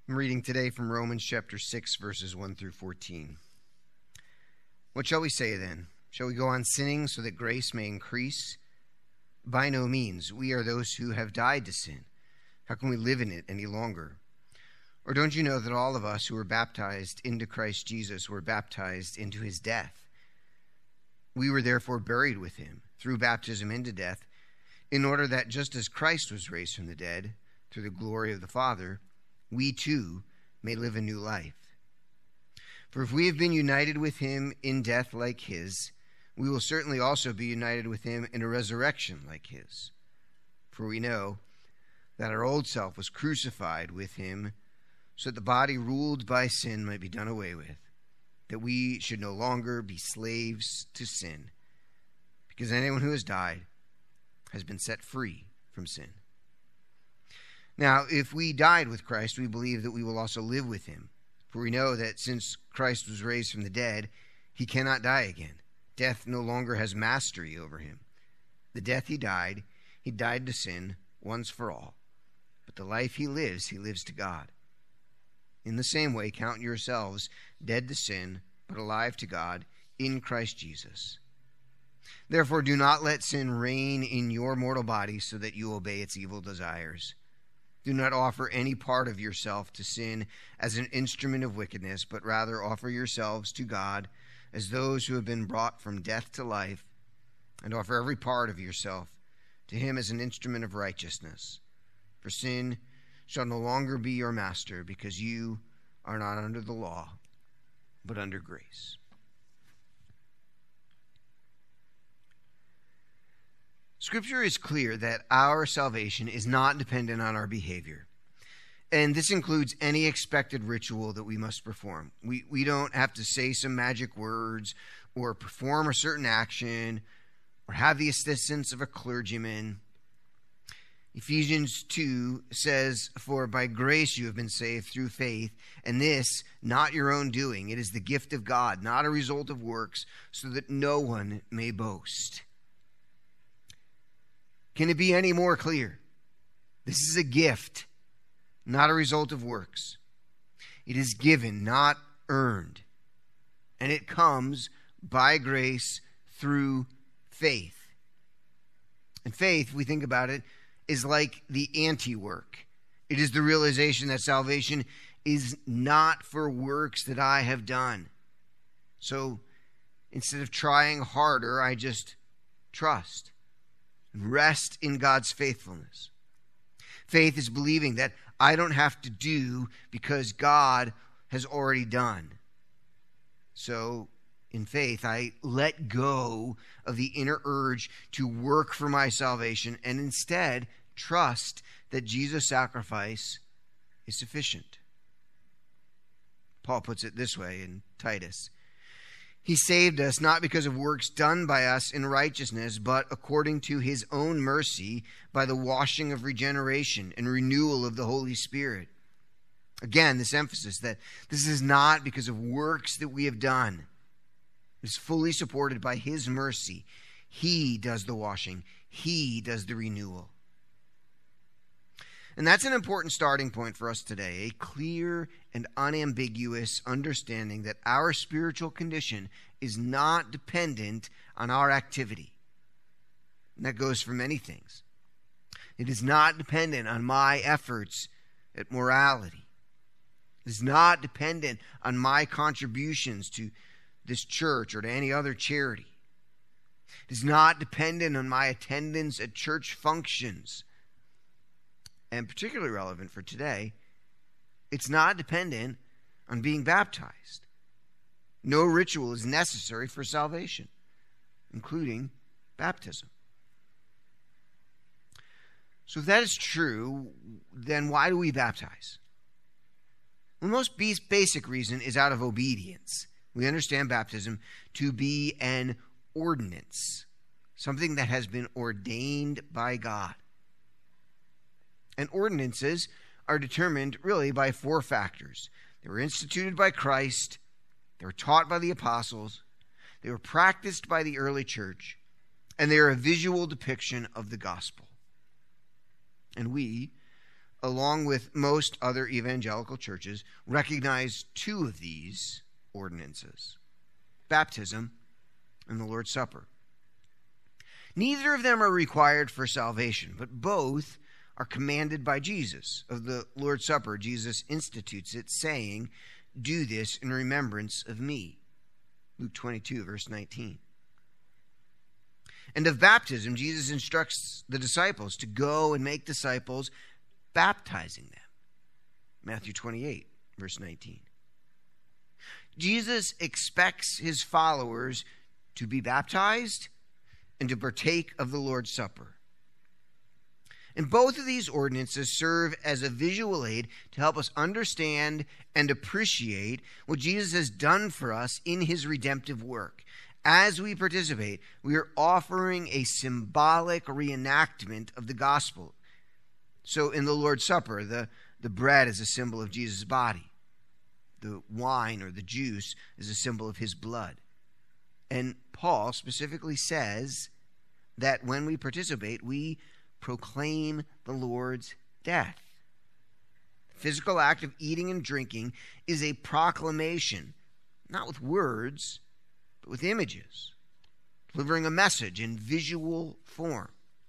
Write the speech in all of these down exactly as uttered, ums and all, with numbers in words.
I'm reading today from Romans chapter six, verses one through fourteen. What shall we say then? Shall we go on sinning so that grace may increase? By no means. We are those who have died to sin. How can we live in it any longer? Or don't you know that all of us who were baptized into Christ Jesus were baptized into his death? We were therefore buried with him through baptism into death, in order that just as Christ was raised from the dead through the glory of the Father, we too may live a new life. For if we have been united with him in death like his, we will certainly also be united with him in a resurrection like his. For we know that our old self was crucified with him, so that the body ruled by sin might be done away with, that we should no longer be slaves to sin, because anyone who has died has been set free from sin. Now, if we died with Christ, we believe that we will also live with him. For we know that since Christ was raised from the dead, he cannot die again. Death no longer has mastery over him. The death he died, he died to sin once for all. But the life he lives, he lives to God. In the same way, count yourselves dead to sin, but alive to God in Christ Jesus. Therefore, do not let sin reign in your mortal body so that you obey its evil desires. Do not offer any part of yourself to sin as an instrument of wickedness, but rather offer yourselves to God as those who have been brought from death to life, and offer every part of yourself to him as an instrument of righteousness. For sin shall no longer be your master, because you are not under the law, but under grace. Scripture is clear that our salvation is not dependent on our behavior. And this includes any expected ritual that we must perform. We, we don't have to say some magic words or perform a certain action or have the assistance of a clergyman. Ephesians two says, "For by grace you have been saved through faith, and this not your own doing. It is the gift of God, not a result of works, so that no one may boast." Can it be any more clear? This is a gift, not a result of works. It is given, not earned. And it comes by grace through faith. And faith, we think about it, is like the anti-work. It is the realization that salvation is not for works that I have done. So instead of trying harder, I just trust. Rest in God's faithfulness. Faith is believing that I don't have to do because God has already done. So, in faith, I let go of the inner urge to work for my salvation and instead trust that Jesus' sacrifice is sufficient. Paul puts it this way in Titus. He saved us not because of works done by us in righteousness, but according to his own mercy by the washing of regeneration and renewal of the Holy Spirit. Again, this emphasis that this is not because of works that we have done. It is fully supported by his mercy. He does the washing. He does the renewal. And that's an important starting point for us today, a clear and unambiguous understanding that our spiritual condition is not dependent on our activity. And that goes for many things. It is not dependent on my efforts at morality. It is not dependent on my contributions to this church or to any other charity. It is not dependent on my attendance at church functions. And particularly relevant for today, it's not dependent on being baptized. No ritual is necessary for salvation, including baptism. So if that is true, then why do we baptize? Well, the most basic reason is out of obedience. We understand baptism to be an ordinance, something that has been ordained by God. And ordinances are determined really by four factors. They were instituted by Christ, they were taught by the apostles, they were practiced by the early church, and they are a visual depiction of the gospel. And we, along with most other evangelical churches, recognize two of these ordinances: baptism and the Lord's Supper. Neither of them are required for salvation, but both are commanded by Jesus. Of the Lord's Supper, Jesus institutes it, saying, "Do this in remembrance of me." Luke twenty-two, verse nineteen. And of baptism, Jesus instructs the disciples to go and make disciples, baptizing them. Matthew twenty-eight, verse nineteen. Jesus expects his followers to be baptized and to partake of the Lord's Supper. And both of these ordinances serve as a visual aid to help us understand and appreciate what Jesus has done for us in his redemptive work. As we participate, we are offering a symbolic reenactment of the gospel. So in the Lord's Supper, the, the bread is a symbol of Jesus' body. The wine or the juice is a symbol of his blood. And Paul specifically says that when we participate, we proclaim the Lord's death. The physical act of eating and drinking is a proclamation, not with words, but with images, delivering a message in visual form.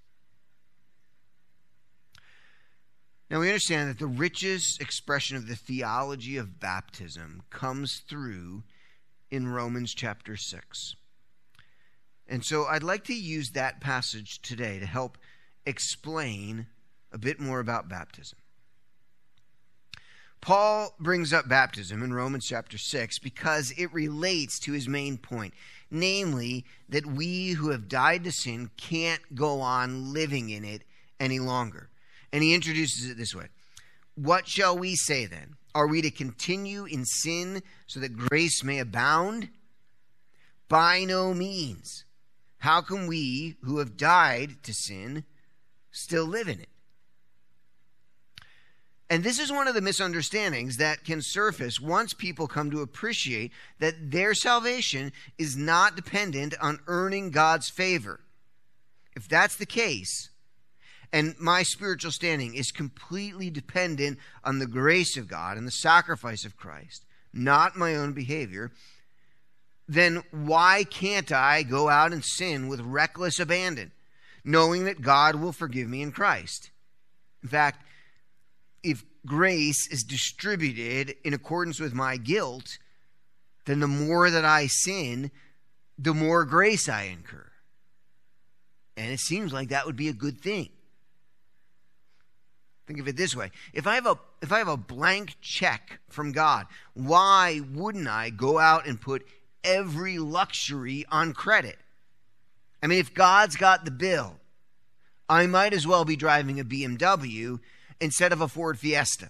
Now we understand that the richest expression of the theology of baptism comes through in Romans chapter six. And so I'd like to use that passage today to help explain a bit more about baptism. Paul brings up baptism in Romans chapter six because it relates to his main point, namely that we who have died to sin can't go on living in it any longer. And he introduces it this way: what shall we say then? Are we to continue in sin so that grace may abound? By no means. How can we who have died to sin still live in it? And this is one of the misunderstandings that can surface once people come to appreciate that their salvation is not dependent on earning God's favor. If that's the case, and my spiritual standing is completely dependent on the grace of God and the sacrifice of Christ, not my own behavior, then why can't I go out and sin with reckless abandon, knowing that God will forgive me in Christ? In fact, if grace is distributed in accordance with my guilt, then the more that I sin, the more grace I incur. And it seems like that would be a good thing. Think of it this way. If I have a if I have a blank check from God, why wouldn't I go out and put every luxury on credit? I mean, if God's got the bill, I might as well be driving a B M W instead of a Ford Fiesta.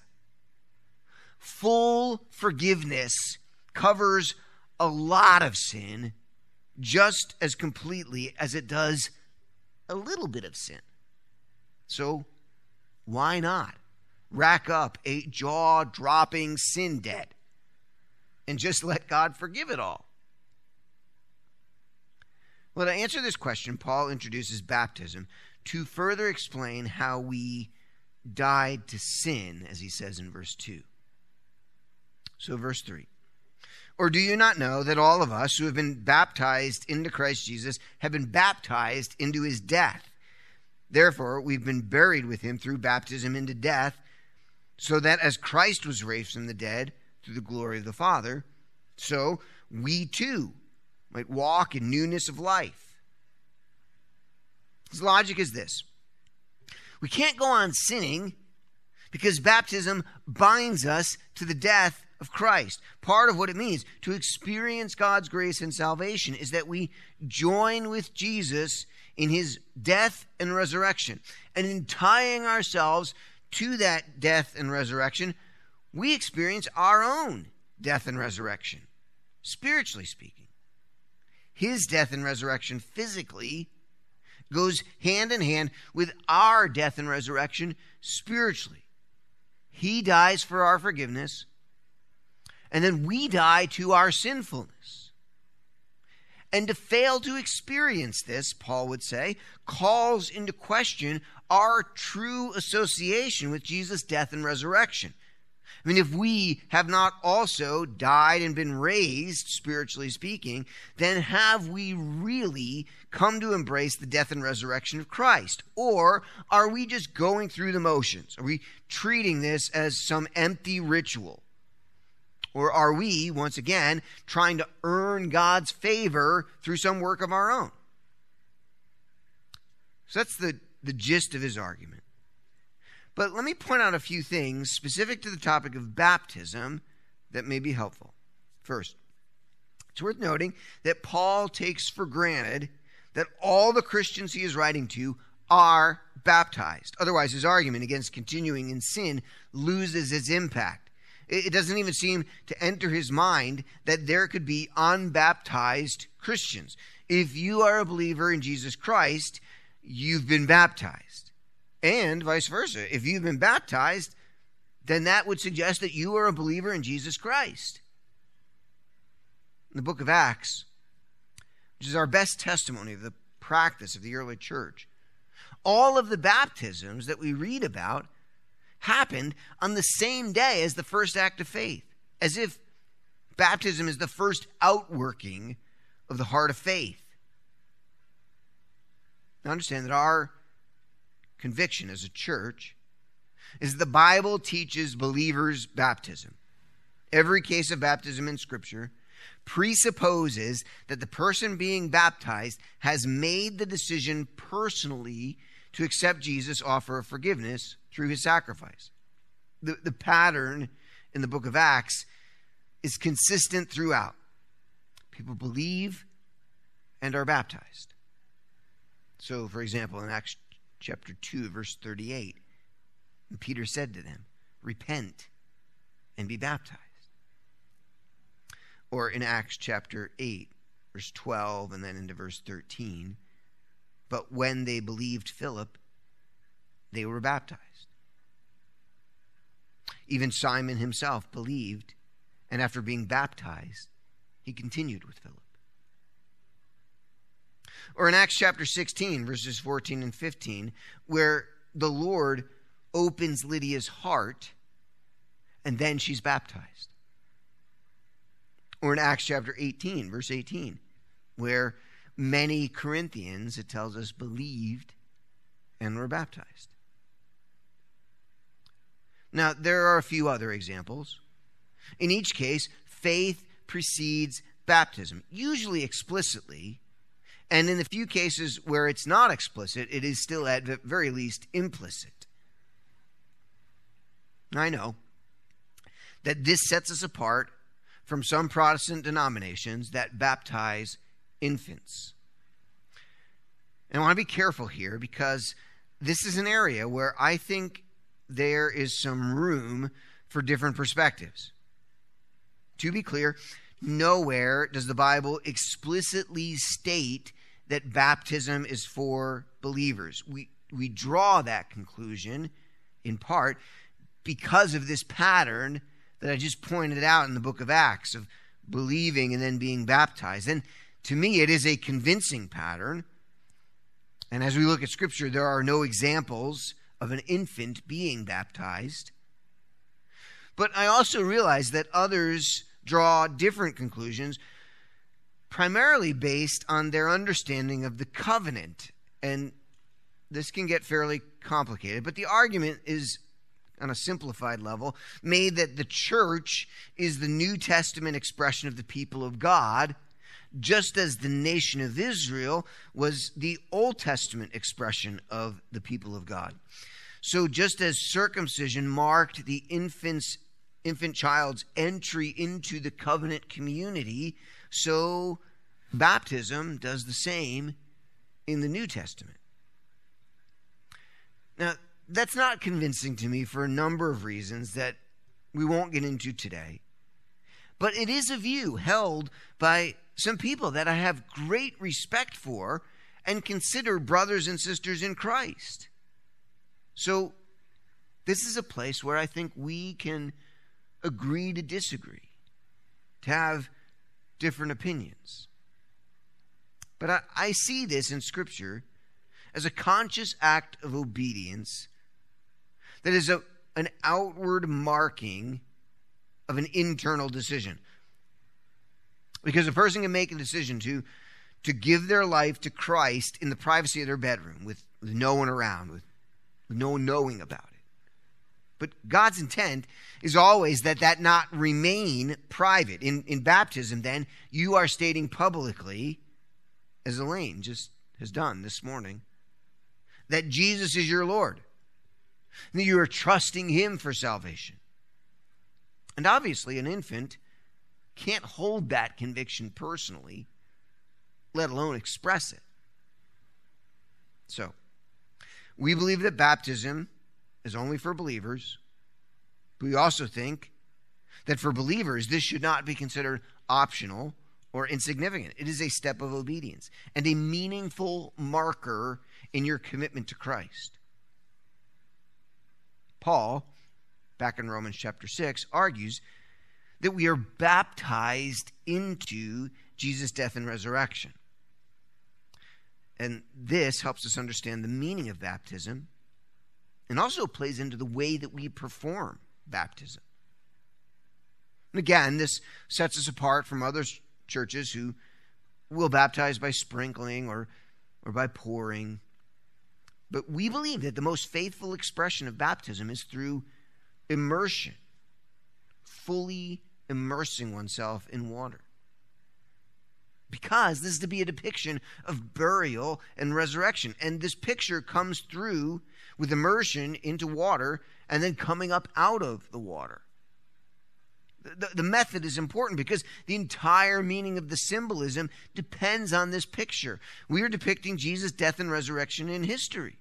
Full forgiveness covers a lot of sin just as completely as it does a little bit of sin. So why not rack up a jaw-dropping sin debt and just let God forgive it all? Well, to answer this question, Paul introduces baptism to further explain how we died to sin, as he says in verse two. So verse three. Or do you not know that all of us who have been baptized into Christ Jesus have been baptized into his death? Therefore, we've been buried with him through baptism into death, so that as Christ was raised from the dead through the glory of the Father, so we too might walk in newness of life. His logic is this: we can't go on sinning because baptism binds us to the death of Christ. Part of what it means to experience God's grace and salvation is that we join with Jesus in his death and resurrection. And in tying ourselves to that death and resurrection, we experience our own death and resurrection, spiritually speaking. His death and resurrection physically goes hand in hand with our death and resurrection spiritually. He dies for our forgiveness, and then we die to our sinfulness. And to fail to experience this, Paul would say, calls into question our true association with Jesus' death and resurrection. I mean, if we have not also died and been raised, spiritually speaking, then have we really come to embrace the death and resurrection of Christ? Or are we just going through the motions? Are we treating this as some empty ritual? Or are we, once again, trying to earn God's favor through some work of our own? So that's the, the gist of his argument. But let me point out a few things specific to the topic of baptism that may be helpful. First, it's worth noting that Paul takes for granted that all the Christians he is writing to are baptized. Otherwise, his argument against continuing in sin loses its impact. It doesn't even seem to enter his mind that there could be unbaptized Christians. If you are a believer in Jesus Christ, you've been baptized. And vice versa. If you've been baptized, then that would suggest that you are a believer in Jesus Christ. In the book of Acts, which is our best testimony of the practice of the early church, all of the baptisms that we read about happened on the same day as the first act of faith, as if baptism is the first outworking of the heart of faith. Now understand that our conviction as a church is that the Bible teaches believers baptism. Every case of baptism in Scripture presupposes that the person being baptized has made the decision personally to accept Jesus' offer of forgiveness through his sacrifice. The, the pattern in the book of Acts is consistent throughout. People believe and are baptized. So, for example, in Acts chapter two, verse thirty-eight, Peter said to them, repent and be baptized. Or in Acts chapter eight, verse twelve, and then into verse thirteen, but when they believed Philip, they were baptized. Even Simon himself believed, and after being baptized, he continued with Philip. Or in Acts chapter sixteen, verses fourteen and fifteen, where the Lord opens Lydia's heart, and then she's baptized. Or in Acts chapter eighteen, verse eighteen, where many Corinthians, it tells us, believed and were baptized. Now, there are a few other examples. In each case, faith precedes baptism, usually explicitly, and in the few cases where it's not explicit, it is still at the very least implicit. I know that this sets us apart from some Protestant denominations that baptize infants. And I want to be careful here because this is an area where I think there is some room for different perspectives. To be clear, nowhere does the Bible explicitly state that baptism is for believers. We, we draw that conclusion in part because of this pattern that I just pointed out in the book of Acts of believing and then being baptized. And to me, it is a convincing pattern. And as we look at Scripture, there are no examples of an infant being baptized. But I also realize that others draw different conclusions, primarily based on their understanding of the covenant. And this can get fairly complicated, but the argument is, on a simplified level, made that the church is the New Testament expression of the people of God, just as the nation of Israel was the Old Testament expression of the people of God. So just as circumcision marked the infant's, infant child's entry into the covenant community, so baptism does the same in the New Testament. Now, that's not convincing to me for a number of reasons that we won't get into today. But it is a view held by some people that I have great respect for and consider brothers and sisters in Christ. So this is a place where I think we can agree to disagree, to have different opinions. But I, I see this in Scripture as a conscious act of obedience that is a, an outward marking of an internal decision. Because a person can make a decision to, to give their life to Christ in the privacy of their bedroom with, with no one around, with, with no one knowing about it. But God's intent is always that that not remain private. In, in baptism, then, you are stating publicly, as Elaine just has done this morning, that Jesus is your Lord. And that you are trusting Him for salvation. And obviously, an infant can't hold that conviction personally, let alone express it. So, we believe that baptism is only for believers. But we also think that for believers, this should not be considered optional or insignificant. It is a step of obedience and a meaningful marker in your commitment to Christ. Paul, back in Romans chapter six, argues that we are baptized into Jesus' death and resurrection. And this helps us understand the meaning of baptism and also plays into the way that we perform baptism. And again, this sets us apart from other churches who will baptize by sprinkling or, or by pouring. But we believe that the most faithful expression of baptism is through immersion, fully immersing oneself in water. Because this is to be a depiction of burial and resurrection. And this picture comes through with immersion into water and then coming up out of the water. The, the method is important because the entire meaning of the symbolism depends on this picture. We are depicting Jesus' death and resurrection in history.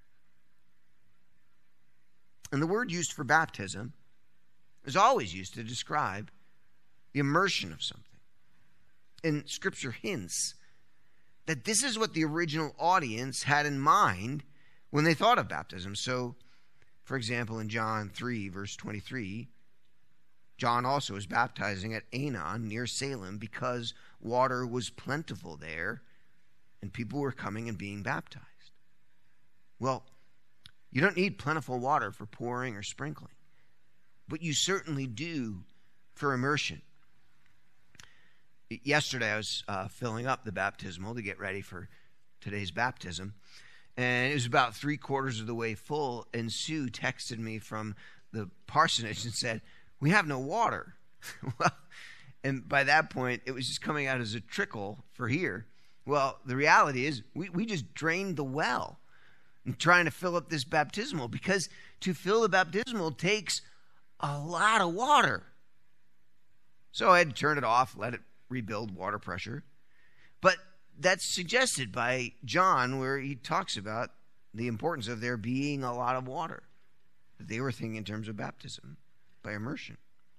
And the word used for baptism is always used to describe the immersion of something. And Scripture hints that this is what the original audience had in mind when they thought of baptism. So, for example, in John three, verse twenty-three, John also was baptizing at Aenon near Salem because water was plentiful there and people were coming and being baptized. Well, you don't need plentiful water for pouring or sprinkling, but you certainly do for immersion. Yesterday I was uh, filling up the baptismal to get ready for today's baptism, and it was about three quarters of the way full, and Sue texted me from the parsonage and said, "We have no water." Well, and by that point, it was just coming out as a trickle for here. Well, the reality is we, we just drained the well and trying to fill up this baptismal, because to fill the baptismal takes a lot of water. So I had to turn it off, let it rebuild water pressure. But that's suggested by John, where he talks about the importance of there being a lot of water. They were thinking in terms of baptism by immersion.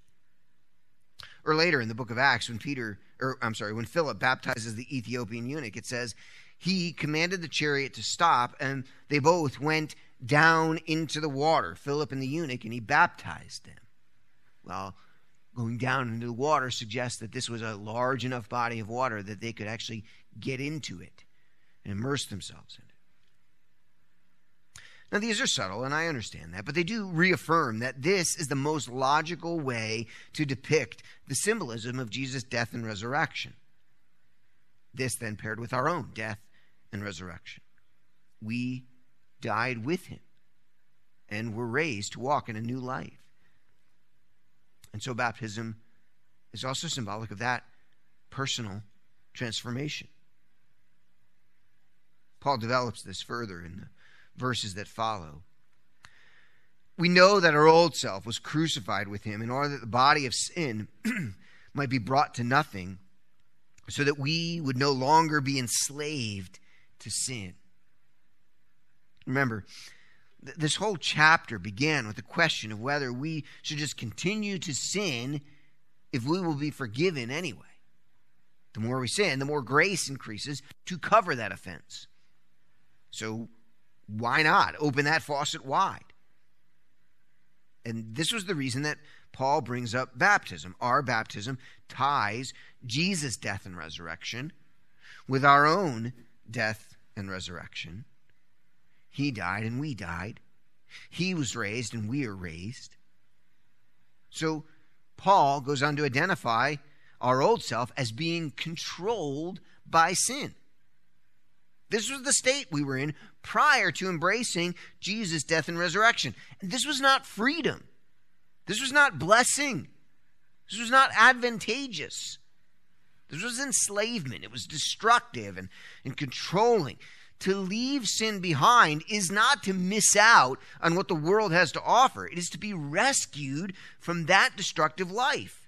Or later in the book of Acts, when Peter, or I'm sorry, when Philip baptizes the Ethiopian eunuch, it says, he commanded the chariot to stop, and they both went down into the water, Philip and the eunuch, and he baptized them. Well, going down into the water suggests that this was a large enough body of water that they could actually get into it and immerse themselves in it. Now, these are subtle, and I understand that, but they do reaffirm that this is the most logical way to depict the symbolism of Jesus' death and resurrection. This then paired with our own death and resurrection. We died with him and were raised to walk in a new life. And so baptism is also symbolic of that personal transformation. Paul develops this further in the verses that follow. We know that our old self was crucified with him in order that the body of sin might be brought to nothing, so that we would no longer be enslaved to sin. Remember, th- this whole chapter began with the question of whether we should just continue to sin if we will be forgiven anyway. The more we sin, the more grace increases to cover that offense. So why not open that faucet wide? And this was the reason that Paul brings up baptism. Our baptism ties Jesus' death and resurrection with our own death and resurrection. He died and we died. He was raised and we are raised. So Paul goes on to identify our old self as being controlled by sin. This was the state we were in prior to embracing Jesus' death and resurrection. And this was not freedom. This was not blessing. This was not advantageous. This was enslavement. It was destructive and, and controlling. To leave sin behind is not to miss out on what the world has to offer. It is to be rescued from that destructive life.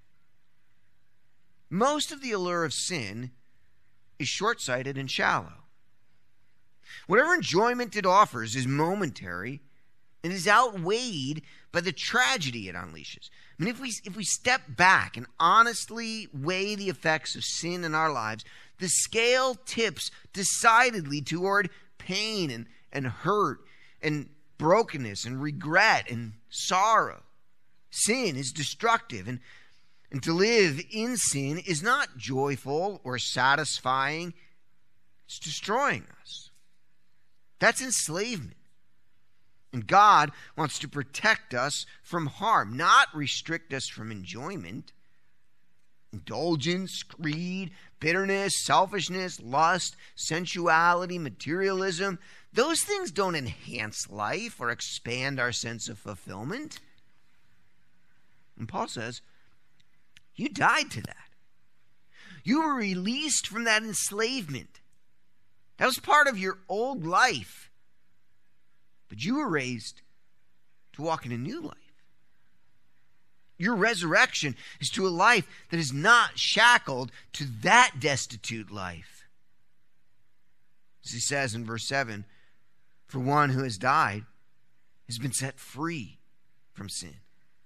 Most of the allure of sin is short-sighted and shallow. Whatever enjoyment it offers is momentary and is outweighed by the tragedy it unleashes. I mean, if we if we step back and honestly weigh the effects of sin in our lives, the scale tips decidedly toward pain and, and hurt and brokenness and regret and sorrow. Sin is destructive, and, and to live in sin is not joyful or satisfying. It's destroying us. That's enslavement. And God wants to protect us from harm, not restrict us from enjoyment. Indulgence, greed, bitterness, selfishness, lust, sensuality, materialism, those things don't enhance life or expand our sense of fulfillment. And Paul says, you died to that. You were released from that enslavement. That was part of your old life. But you were raised to walk in a new life. Your resurrection is to a life that is not shackled to that destitute life. As he says in verse seven, for one who has died has been set free from sin.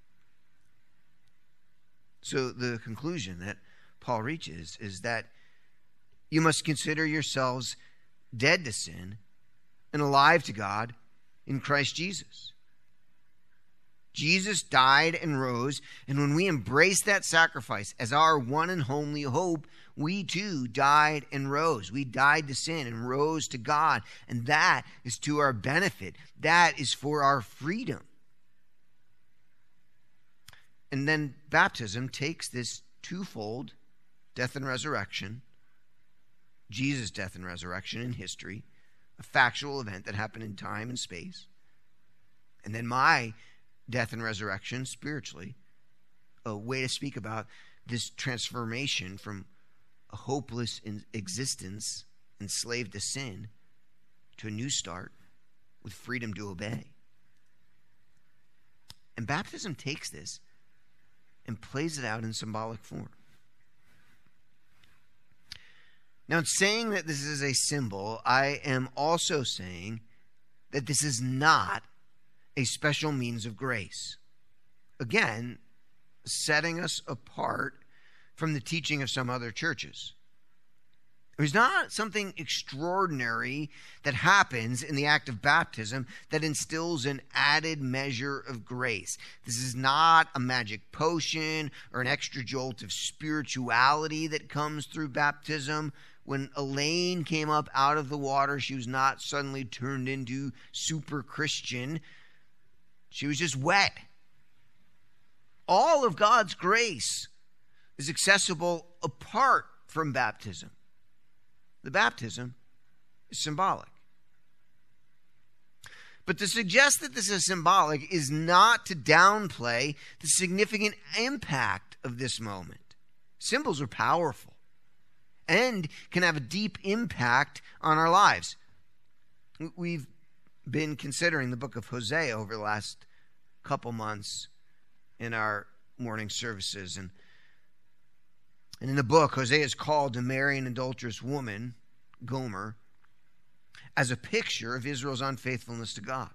So the conclusion that Paul reaches is that you must consider yourselves dead to sin and alive to God in Christ Jesus. Jesus died and rose, and when we embrace that sacrifice as our one and only hope, we too died and rose. We died to sin and rose to God, and that is to our benefit. That is for our freedom. And then baptism takes this twofold death and resurrection, Jesus' death and resurrection in history, a factual event that happened in time and space, and then my death and resurrection spiritually, a way to speak about this transformation from a hopeless existence enslaved to sin to a new start with freedom to obey. And baptism takes this and plays it out in symbolic form. Now, in saying that this is a symbol, I am also saying that this is not a special means of grace. Again, setting us apart from the teaching of some other churches. There's not something extraordinary that happens in the act of baptism that instills an added measure of grace. This is not a magic potion or an extra jolt of spirituality that comes through baptism. When Elaine came up out of the water, she was not suddenly turned into super Christian. She was just wet. All of God's grace is accessible apart from baptism. The baptism is symbolic. But to suggest that this is symbolic is not to downplay the significant impact of this moment. Symbols are powerful and can have a deep impact on our lives. We've been considering the book of Hosea over the last couple months in our morning services. And, and in the book, Hosea is called to marry an adulterous woman, Gomer, as a picture of Israel's unfaithfulness to God.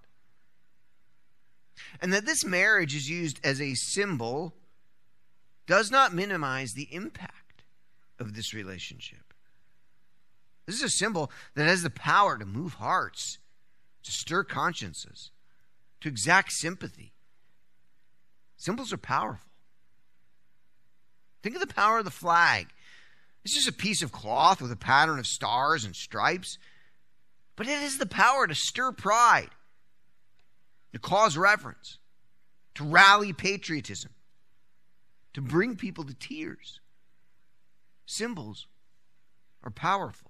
And that this marriage is used as a symbol does not minimize the impact of this relationship. This is a symbol that has the power to move hearts, to stir consciences, to exact sympathy. Symbols are powerful. Think of the power of the flag This is a piece of cloth with a pattern of stars and stripes, but it has the power to stir pride, to cause reverence, to rally patriotism, to bring people to tears. Symbols are powerful.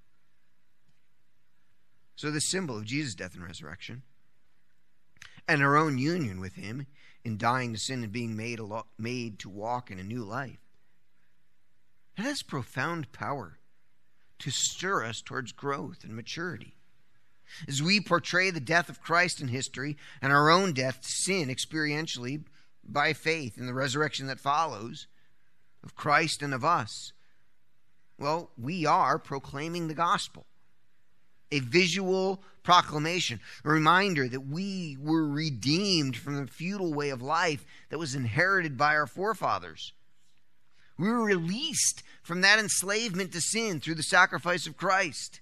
So the symbol of Jesus' death and resurrection, and our own union with him in dying to sin and being made, a made to walk in a new life, it has profound power to stir us towards growth and maturity. As we portray the death of Christ in history and our own death to sin experientially by faith in the resurrection that follows of Christ and of us, well, we are proclaiming the gospel. A visual proclamation, a reminder that we were redeemed from the feudal way of life that was inherited by our forefathers. We were released from that enslavement to sin through the sacrifice of Christ.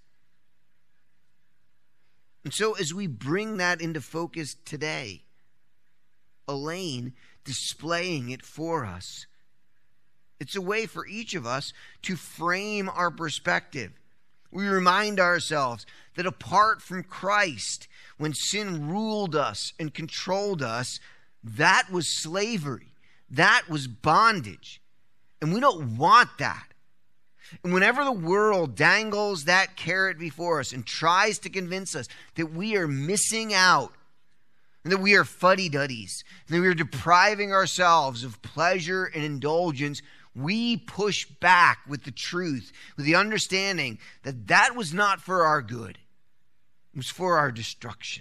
And so as we bring that into focus today, Elaine displaying it for us, it's a way for each of us to frame our perspective. We remind ourselves that apart from Christ, when sin ruled us and controlled us, that was slavery. That was bondage. And we don't want that. And whenever the world dangles that carrot before us and tries to convince us that we are missing out, and that we are fuddy-duddies, and that we are depriving ourselves of pleasure and indulgence, we push back with the truth, with the understanding that that was not for our good. It was for our destruction.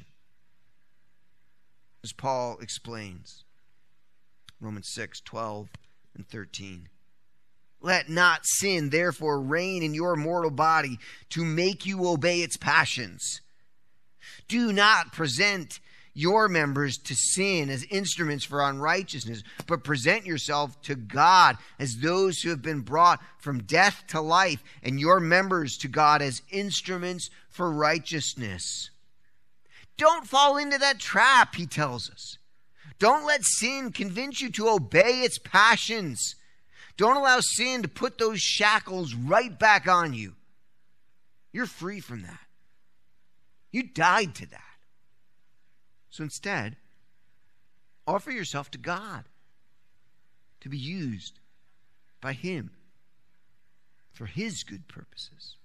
As Paul explains, Romans six, twelve and thirteen. Let not sin therefore reign in your mortal body to make you obey its passions. Do not present your members to sin as instruments for unrighteousness, but present yourself to God as those who have been brought from death to life, and your members to God as instruments for righteousness. Don't fall into that trap, he tells us. Don't let sin convince you to obey its passions. Don't allow sin to put those shackles right back on you. You're free from that. You died to that. So instead, offer yourself to God to be used by him for his good purposes.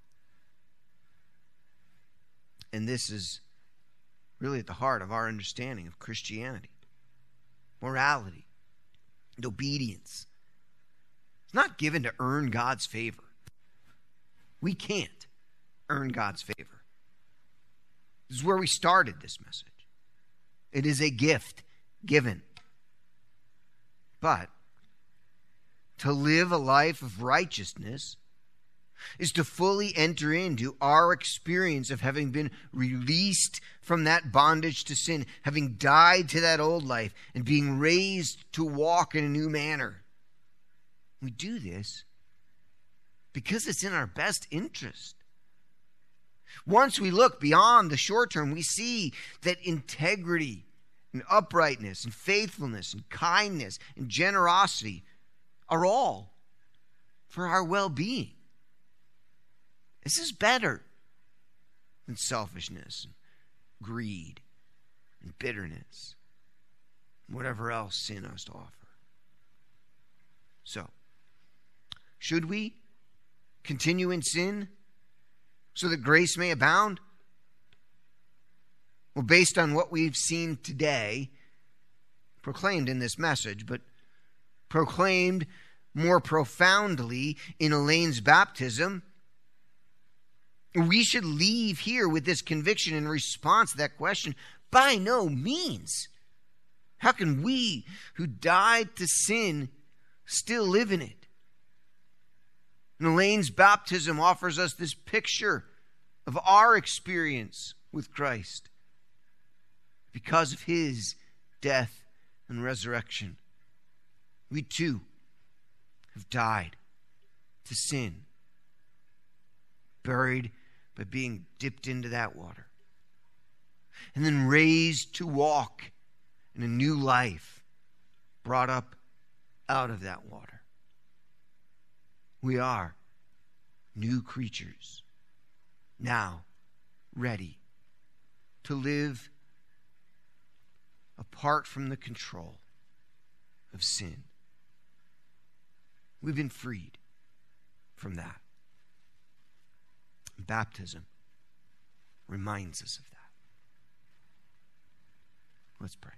And this is really at the heart of our understanding of Christianity. Morality and obedience. It's not given to earn God's favor. We can't earn God's favor. This is where we started this message. It is a gift given. But to live a life of righteousness is to fully enter into our experience of having been released from that bondage to sin, having died to that old life, and being raised to walk in a new manner. We do this because it's in our best interest. Once we look beyond the short term, we see that integrity and uprightness and faithfulness and kindness and generosity are all for our well-being. This is better than selfishness and greed and bitterness and whatever else sin has to offer. So, should we continue in sin so that grace may abound? Well, based on what we've seen today, proclaimed in this message, but proclaimed more profoundly in Elaine's baptism, we should leave here with this conviction in response to that question: by no means. How can we who died to sin still live in it? And Elaine's baptism offers us this picture of our experience with Christ because of his death and resurrection. We too have died to sin, buried by being dipped into that water, and then raised to walk in a new life, brought up out of that water. We are new creatures, now ready to live apart from the control of sin. We've been freed from that. Baptism reminds us of that. Let's pray.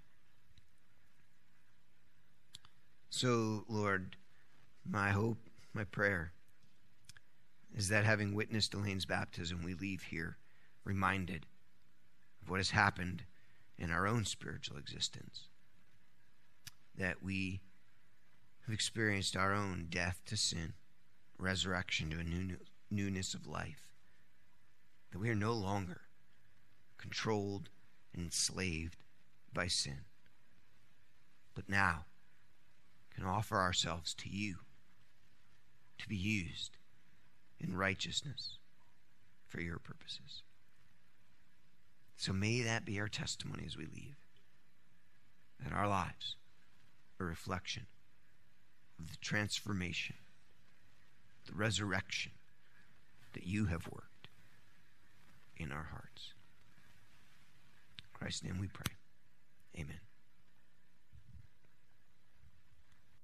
So, Lord, my hope, my prayer is that having witnessed Elaine's baptism, we leave here reminded of what has happened in our own spiritual existence. That we have experienced our own death to sin, resurrection to a new, newness of life. That we are no longer controlled and enslaved by sin, but now can offer ourselves to you to be used in righteousness for your purposes. So may that be our testimony as we leave, that our lives are a reflection of the transformation, the resurrection that you have worked in our hearts. In Christ's name we pray. Amen.